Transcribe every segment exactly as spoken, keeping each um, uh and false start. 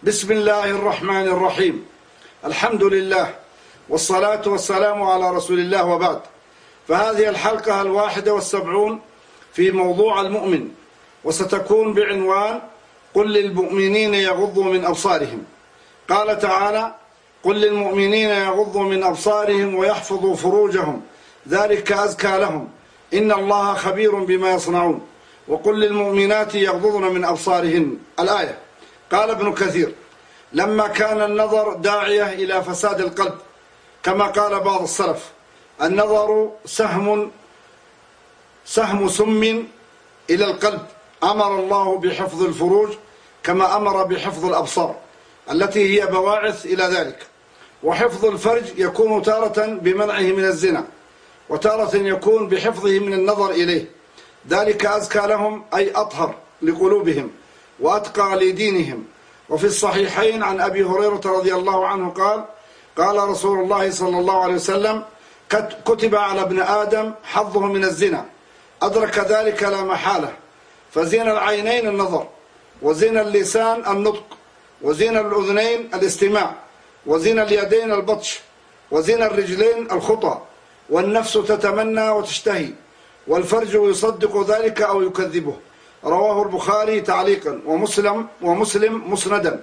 بسم الله الرحمن الرحيم. الحمد لله والصلاة والسلام على رسول الله، وبعد. فهذه الحلقة الواحدة والسبعون في موضوع المؤمن، وستكون بعنوان قل للمؤمنين يغضوا من أبصارهم. قال تعالى: قل للمؤمنين يغضوا من أبصارهم ويحفظوا فروجهم ذلك أزكى لهم إن الله خبير بما يصنعون. وقل للمؤمنات يغضضن من أبصارهن. الآية. قال ابن كثير: لما كان النظر داعية إلى فساد القلب، كما قال بعض السلف: النظر سهم سهم سم إلى القلب، أمر الله بحفظ الفروج كما أمر بحفظ الأبصار التي هي بواعث إلى ذلك. وحفظ الفرج يكون تارة بمنعه من الزنا، وتارة يكون بحفظه من النظر إليه. ذلك أزكى لهم، أي أطهر لقلوبهم وأتقى لدينهم. وفي الصحيحين عن أبي هريرة رضي الله عنه قال: قال رسول الله صلى الله عليه وسلم: كتب على ابن آدم حظه من الزنا، أدرك ذلك لا محالة. فزين العينين النظر، وزين اللسان النطق، وزين الأذنين الاستماع، وزين اليدين البطش، وزين الرجلين الخطى، والنفس تتمنى وتشتهي، والفرج يصدق ذلك أو يكذبه. رواه البخاري تعليقا، ومسلم ومسلم مسندا.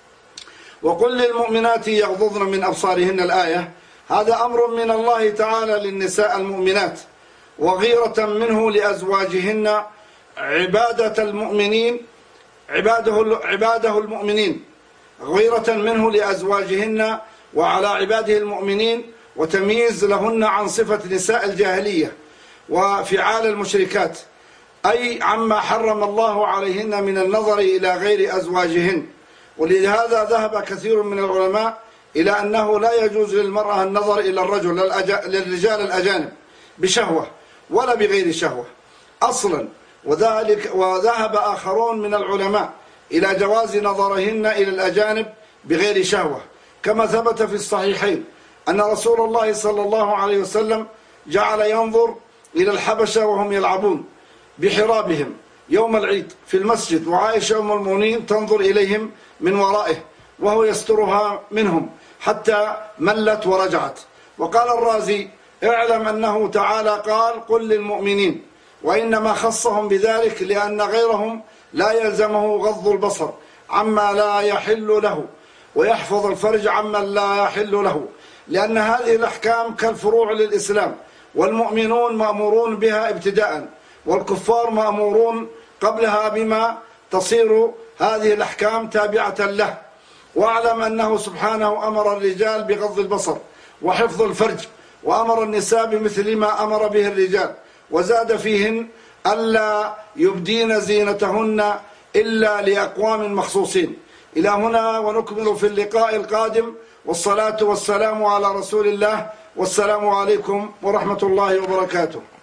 وقل للمؤمنات يغضضن من أبصارهن. الآية. هذا أمر من الله تعالى للنساء المؤمنات، وغيرة منه لأزواجهن، عبادة المؤمنين عباده, عباده المؤمنين غيرة منه لأزواجهن وعلى عباده المؤمنين، وتمييز لهن عن صفة نساء الجاهلية وفعال المشركات، أي عما حرم الله عليهن من النظر إلى غير أزواجهن. ولهذا ذهب كثير من العلماء إلى أنه لا يجوز للمرأة النظر إلى الرجل للرجال الأجانب بشهوة ولا بغير شهوة أصلا. وذلك وذهب آخرون من العلماء إلى جواز نظرهن إلى الأجانب بغير شهوة، كما ثبت في الصحيحين أن رسول الله صلى الله عليه وسلم جعل ينظر إلى الحبشة وهم يلعبون بحرابهم يوم العيد في المسجد، وعائشة أم المؤمنين تنظر إليهم من ورائه وهو يسترها منهم حتى ملت ورجعت. وقال الرازي: اعلم أنه تعالى قال قل للمؤمنين، وإنما خصهم بذلك لأن غيرهم لا يلزمه غض البصر عما لا يحل له، ويحفظ الفرج عما لا يحل له، لأن هذه الأحكام كالفروع للإسلام، والمؤمنون مأمورون بها ابتداء، والكفار مأمورون قبلها بما تصير هذه الأحكام تابعة له. واعلم أنه سبحانه أمر الرجال بغض البصر وحفظ الفرج، وأمر النساء بمثل ما أمر به الرجال، وزاد فيهن ألا يبدين زينتهن إلا لأقوام مخصوصين. إلى هنا، ونكمل في اللقاء القادم، والصلاة والسلام على رسول الله، والسلام عليكم ورحمة الله وبركاته.